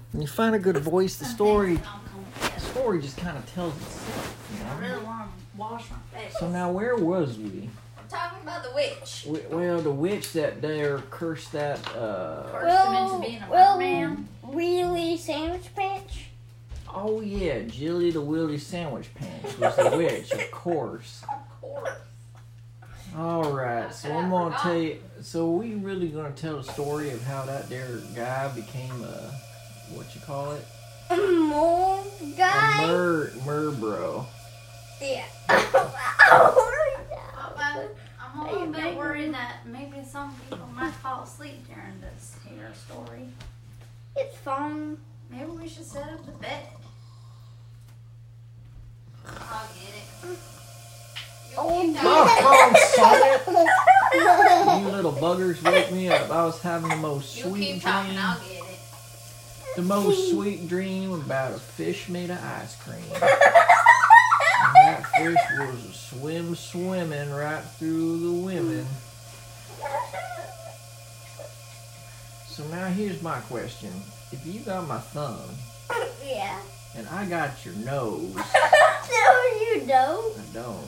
When you find a good voice, the story just kind of tells itself. You know? I really want to wash my face. So now, where was we? I'm talking about the witch. Well, the witch that there cursed that. Cursed him into being a merman. Willie Sandwich Patch? Oh yeah, Jilly the Willy Sandwich Pants was the witch, of course. Of course. All right, so I'm gonna tell you. So we really gonna tell the story of how that there guy became a what you call it? A mole guy? A bro. Yeah. I'm a little bit worried that maybe some people might fall asleep during this here story. It's fun. Maybe we should set up the bed. I'll get it. You little buggers wake me up. I was having the most You sweet keep talking, dream. I'll get it. The most sweet dream about a fish made of ice cream. And that fish was swimming right through the women. So now here's my question. If you got my thumb Yeah. and I got your nose, No, you don't. I don't.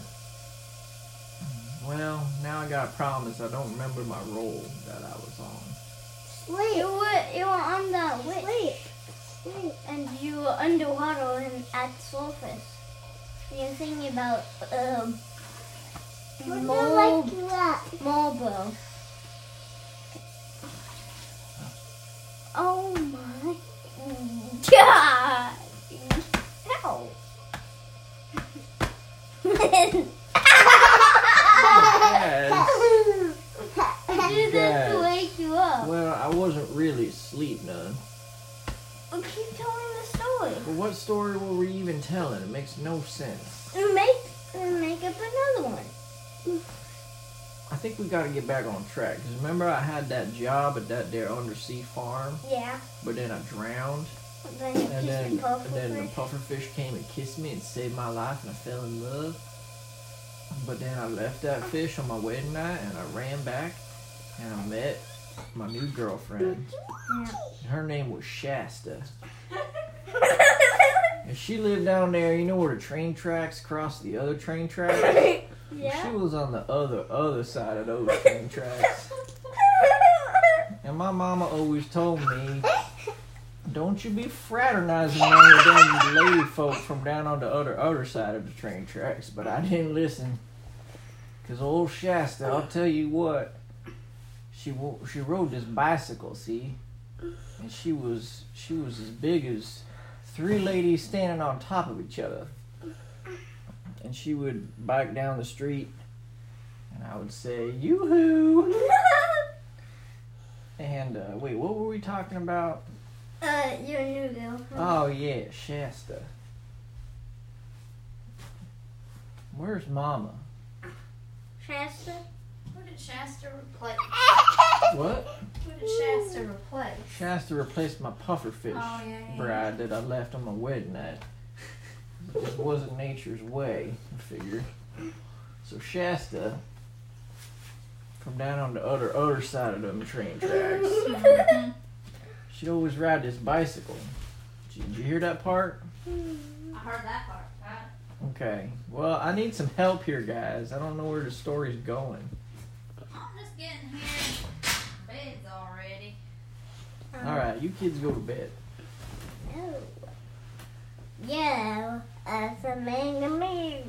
Well, now I got a problem is I don't remember my role that I was on. Sleep. You were on the witch. Sleep. And you were underwater and at the surface. You're thinking about Marlboro. Oh my God! Ow! Did that to wake you up? Well, I wasn't really asleep none. Well, keep telling the story. But what story were we even telling? It makes no sense. Make up another one. I think we got to get back on track. Because remember I had that job at that there undersea farm? Yeah. But then I drowned. Then you And then the pufferfish. pufferfish came and kissed me and saved my life and I fell in love. But then I left that fish on my wedding night and I ran back and I met my new girlfriend. Yeah. Her name was Shasta. And she lived down there, you know where the train tracks cross the other train tracks? Yeah. She was on the other side of those train tracks. And my mama always told me, don't you be fraternizing among the damn lady folk from down on the other side of the train tracks. But I didn't listen. Because old Shasta, I'll tell you what, she rode this bicycle, see? And she was as big as 3 ladies standing on top of each other. And she would bike down the street, and I would say, yoo-hoo! And, wait, what were we talking about? Your new girlfriend. Oh, yeah, Shasta. Where's Mama? Shasta? Who did Shasta replace? What? Who did Shasta replace? Shasta replaced my pufferfish bride that I left on my wedding night. It just wasn't nature's way, I figured. So Shasta, from down on the other side of them train tracks, she'd always ride this bicycle. Did you hear that part? I heard that part. Right? Okay. Well, I need some help here, guys. I don't know where the story's going. I'm just getting here. Bed's already. All right, you kids go to bed. No. Yeah, as a man to me.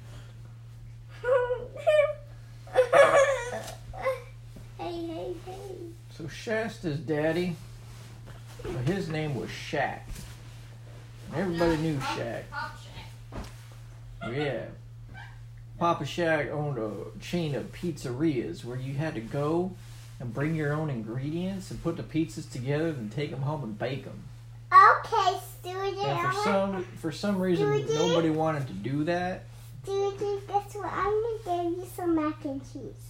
Hey. So Shasta's daddy, well, his name was Shaq. Everybody knew Shaq. Pop Shack. Yeah. Papa Shaq owned a chain of pizzerias where you had to go and bring your own ingredients and put the pizzas together and take them home and bake them. Okay, Stuart. And for some reason, nobody wanted to do that. Stuart, guess what? I'm gonna give you some mac and cheese.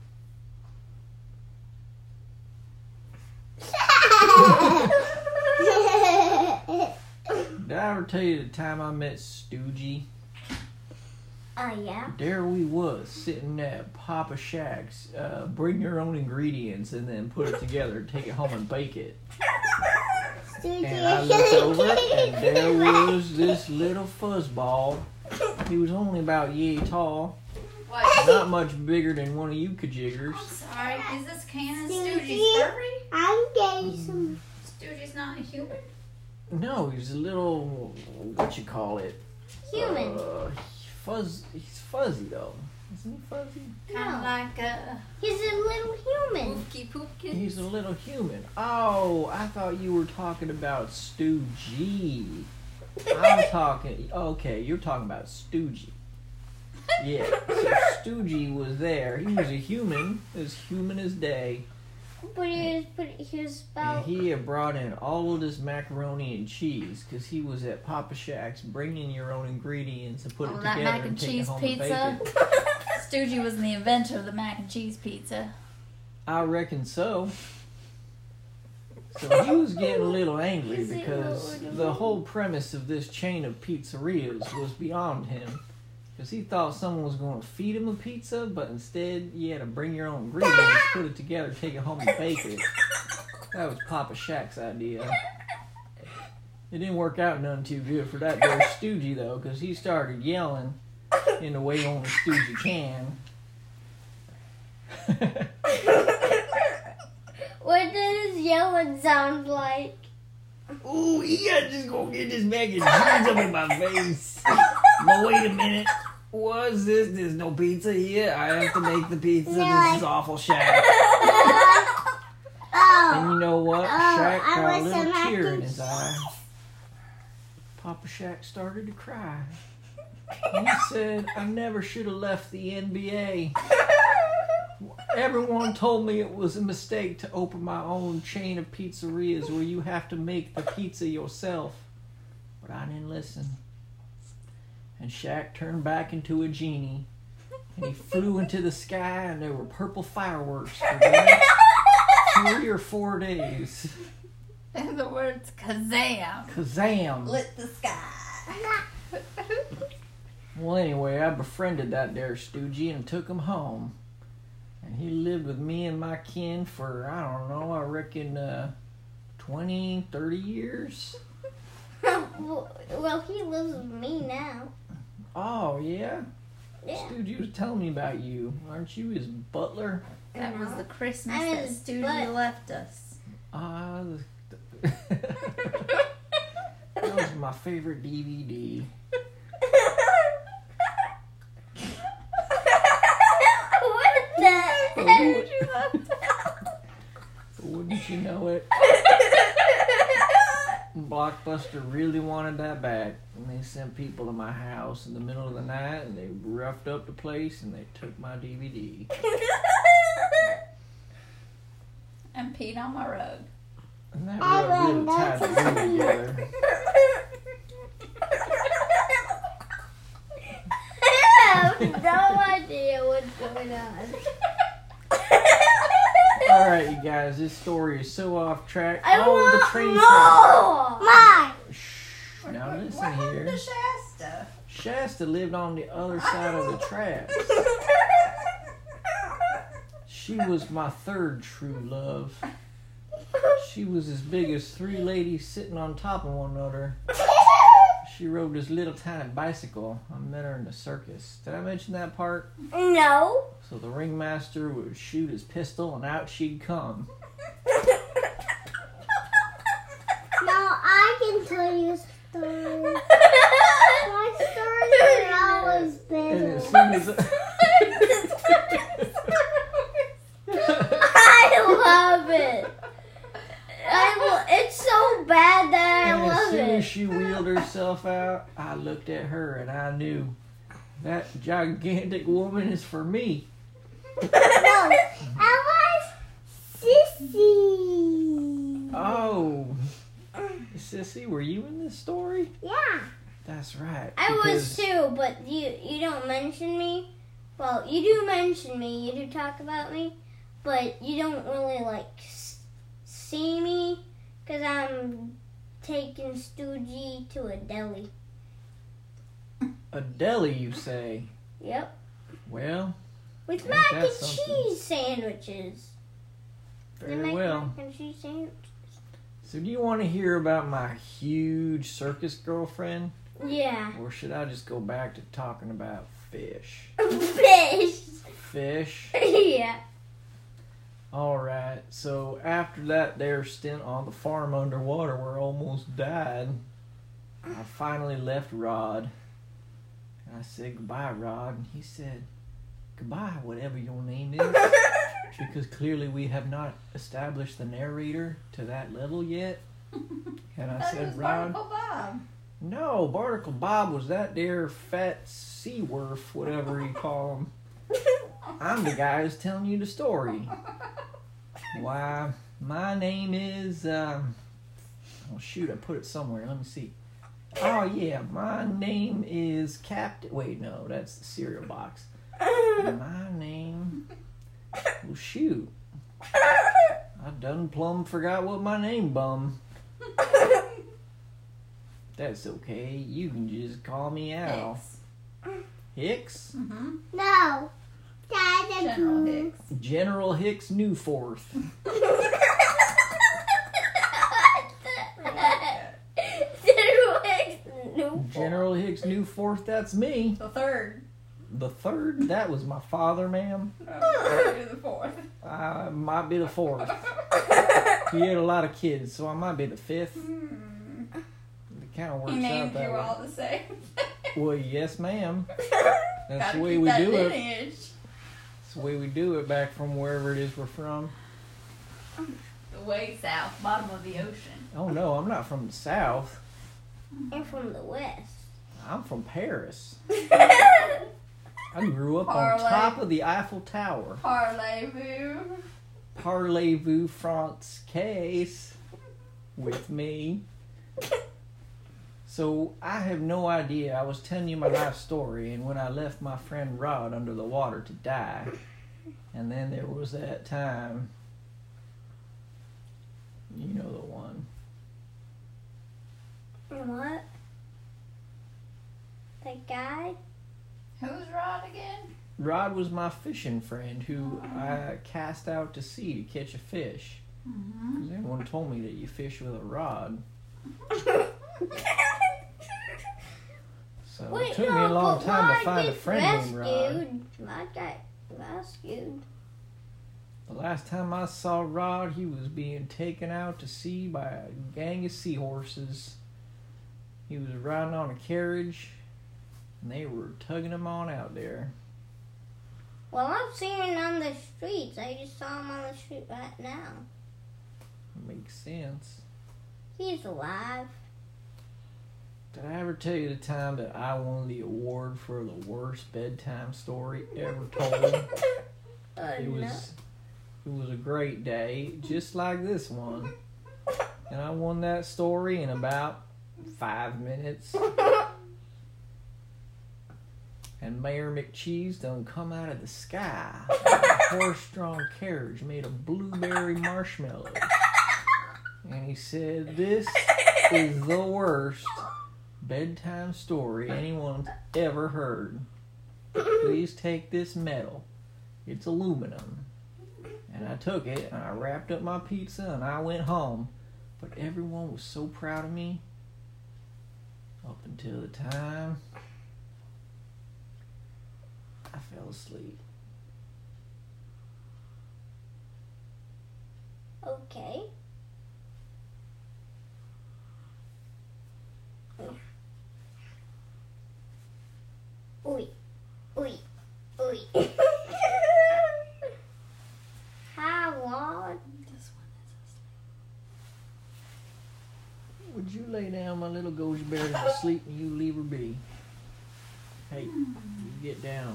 Did I ever tell you the time I met Stoogie? Yeah. There we was, sitting at Papa Shack's, bring your own ingredients and then put it together, take it home and bake it. Stoogie. And I looked over, and there was this little fuzzball. He was only about yay tall. What? Not much bigger than one of you kajiggers. I'm sorry. Is this Canon Stoogie. Stoogie's furry? I'm getting some. Stoogie's not a human? No, he's a little, what you call it? Human. He's fuzzy though. Isn't he fuzzy? Kind of No. like a He's a little human. Poopki Poopkin. He's a little human. Oh, I thought you were talking about Stoogie. I'm talking, okay, you're talking about Stoogie. Yeah, so Stoogie was there. He was a human as day. But he was And about. he had brought in all of this macaroni and cheese because he was at Papa Shack's bringing your own ingredients and put it that together mac and take it cheese home and bake pizza. it. Stoogie was the inventor of the mac and cheese pizza. I reckon so. So he was getting a little angry Is it because Lord? the whole premise of this chain of pizzerias was beyond him. Because he thought someone was going to feed him a pizza, but instead you had to bring your own ingredients, put it together, take it home and bake it. That was Papa Shack's idea. It didn't work out none too good for that there Stoogie though, because he started yelling in the way only Stoogie can. What does yelling sound like? Ooh, yeah, just gonna get this mac and cheese up in my face. But wait a minute. What's this? There's no pizza here. I have to make the pizza. This is awful, Shaq. Oh. And you know what? Oh, Shaq I got a want little some mac tear in and his eye. Papa Shaq started to cry. He said, I never should have left the NBA. Everyone told me it was a mistake to open my own chain of pizzerias where you have to make the pizza yourself. But I didn't listen. And Shaq turned back into a genie. And he flew into the sky and there were purple fireworks for the next 3 or 4 days. And the words Kazam Kazam! lit the sky. Well, anyway, I befriended that there Stoogie and took him home. And he lived with me and my kin for, I don't know, I reckon 20, 30 years. Well, he lives with me now. Oh, yeah? Yeah. Stoogie was telling me about you. Aren't you his butler? That was the Christmas I that was- Stoogie but- That left us. was my favorite DVD. What the heck? Wouldn't you know it? Blockbuster really wanted that back. And they sent people to my house in the middle of the night and they roughed up the place and they took my DVD. And peed on my rug. And that really tied the room together. I have no idea what's going on. Alright, you guys, this story is so off track. I Oh, want the train more. Mine. track. Shh. Now listen here. Shasta? Shasta lived on the other side of the tracks. She was my third true love. She was as big as 3 ladies sitting on top of one another. She rode this little tiny bicycle. I met her in the circus. Did I mention that part? No. So the ringmaster would shoot his pistol and out she'd come. Now I can tell you a story. My stories are always And better. as soon as I love it. It's so bad that I And as love soon as it. she wheeled herself out, I looked at her and I knew that gigantic woman is for me. No, I was Sissy. Oh, Sissy, were you in this story? Yeah. That's right. I was because- too, but you don't mention me. Well, you do mention me. You do talk about me, but you don't really see me because I'm taking Stoogie to a deli. A deli, you say? Yep. Well, With Ain't mac that and something? cheese sandwiches. They very make well. mac and cheese sandwiches. So do you want to hear about my huge circus girlfriend? Yeah. Or should I just go back to talking about fish? Fish. Fish? Yeah. Alright, so after that there stint on the farm underwater where I almost died, I finally left Rod. And I said goodbye, Rod. And he said, goodbye, whatever your name is. Because clearly we have not established the narrator to that level yet. And I said, Rod, Barnacle Bob. no, Barnacle Bob was that there fat Seaworth, whatever you call him. I'm the guy who's telling you the story. Why, my name is, oh shoot, I put it somewhere. Let me see. Oh yeah, my name is Captain, wait, no, that's the cereal box. My name, well shoot. I done plumb forgot what my name bum. That's okay, you can just call me Al. Hicks? Mm-hmm. No. General Hicks. General Hicks Newforth. General Hicks Newforth, that's me. The third. The third, that was my father, ma'am. You're the fourth. I might be the fourth. He had a lot of kids, so I might be the fifth. It kind of works He out named that you way. all the same. Well, yes, ma'am. That's Gotta the way keep we that do it. lineage. That's the way we do it back from wherever it is we're from. The way south, bottom of the ocean. Oh no, I'm not from the south. I'm from the west. I'm from Paris. I grew up on Parlay. top of the Eiffel Tower. Parlez-vous. Parlez-vous Francaise with me. So I have no idea. I was telling you my life story, and when I left my friend Rod under the water to die, and then there was that time, you know the one. What? That guy? Who's Rod again? Rod was my fishing friend who I cast out to sea to catch a fish. Mm-hmm. 'Cause everyone told me that you fish with a rod. So it took me a long time to find a friend named Rod. Rod got rescued. The last time I saw Rod, he was being taken out to sea by a gang of seahorses. He was riding on a carriage, and they were tugging him on out there. Well, I'm seeing him on the streets. I just saw him on the street right now. Makes sense. He's alive. Did I ever tell you the time that I won the award for the worst bedtime story ever told? It was a great day, just like this one. And I won that story in about 5 minutes. And Mayor McCheese done come out of the sky. A horse-drawn carriage made of blueberry marshmallows. And he said, "This is the worst bedtime story anyone's ever heard. Please take this medal. It's aluminum." And I took it, and I wrapped up my pizza, and I went home. But everyone was so proud of me up until the time I fell asleep. Okay. Oi. Oi. Oi. Hi, Rod. This one is asleep. Would you lay down, my little ghost bear, to sleep, and you leave her be? Hey, you get down.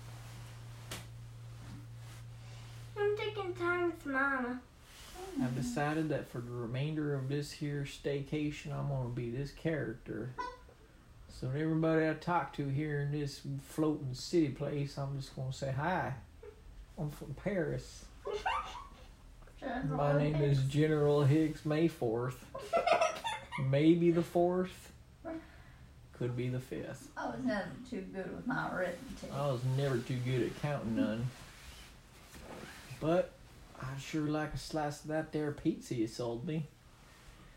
I'm taking time with Mama. I've decided that for the remainder of this here staycation, I'm going to be this character. So to everybody I talk to here in this floating city place, I'm just going to say, "Hi, I'm from Paris. My name is General Hicks Mayforth. Maybe the 4th. Could be the 5th. I was never too good with my arithmetic. I was never too good at counting none. But I'd sure like a slice of that there pizza you sold me.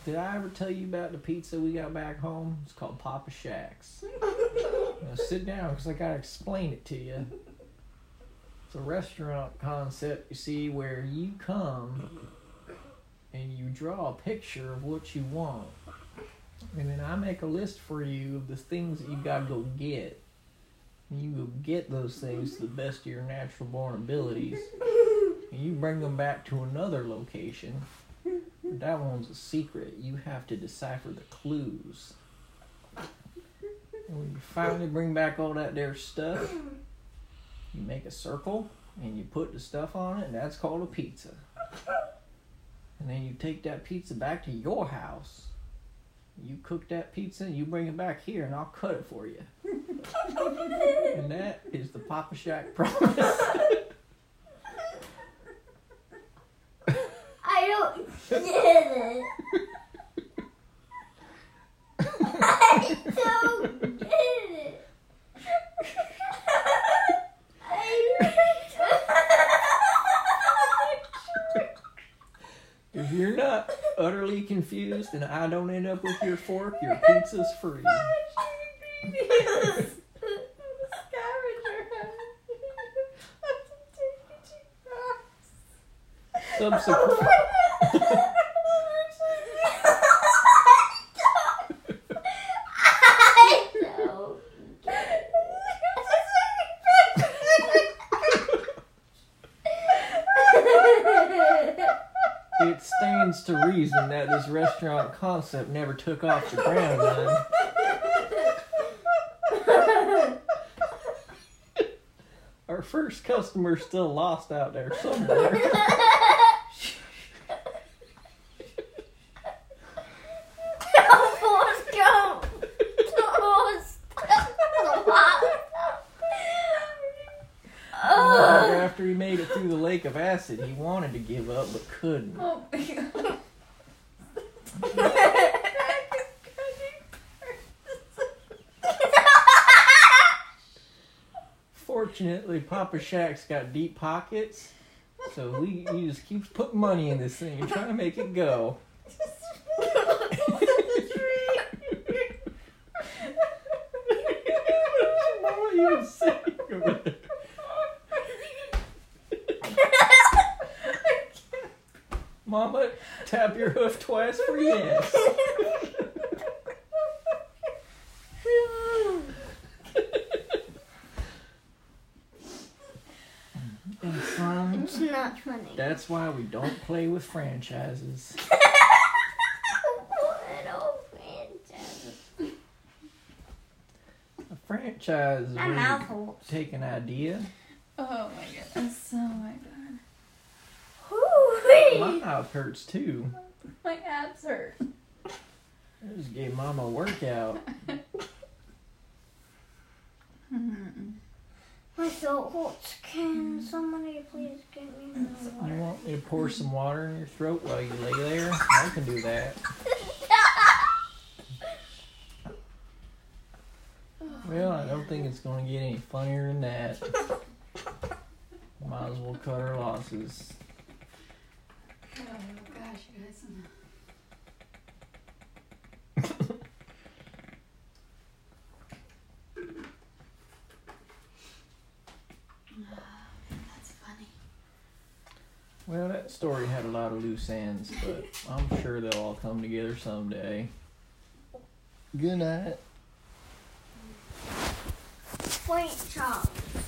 Did I ever tell you about the pizza we got back home? It's called Papa Shack's. Now sit down because I gotta explain it to you. It's a restaurant concept, you see, where you come and you draw a picture of what you want. And then I make a list for you of the things that you gotta go get. And you go get those things to the best of your natural born abilities. And you bring them back to another location. That one's a secret. You have to decipher the clues. And when you finally bring back all that there stuff, you make a circle and you put the stuff on it, and that's called a pizza. And then you take that pizza back to your house. You cook that pizza and you bring it back here, and I'll cut it for you. And that is the Papa Shack promise. I don't get it. I don't get it. If you're not utterly confused and I don't end up with your fork, your pizza's free. Subsequent. It stands to reason that this restaurant concept never took off the ground then. Our first customer's still lost out there somewhere. After he made it through the lake of acid, he wanted to give up but couldn't. Oh my God. Fortunately, Papa Shack's got deep pockets, so he just keeps putting money in this thing and trying to make it go. What are you even saying over there? Mama, tap your hoof twice for yes. And son, It's not funny. that's why we don't play with franchises. A franchise is My where mouth you hurts. take an idea. Oh my goodness. Oh my God. My mouth hurts too. My abs hurt. I just gave Mama a workout. My throat hurts. Can somebody please get me some You water? want me to pour some water in your throat while you lay there? I can do that. Well, I don't think it's going to get any funnier than that. Might as well cut our losses. Oh gosh, you guys. That's funny. Well, that story had a lot of loose ends, but I'm sure they'll all come together someday. Good night. Point chop.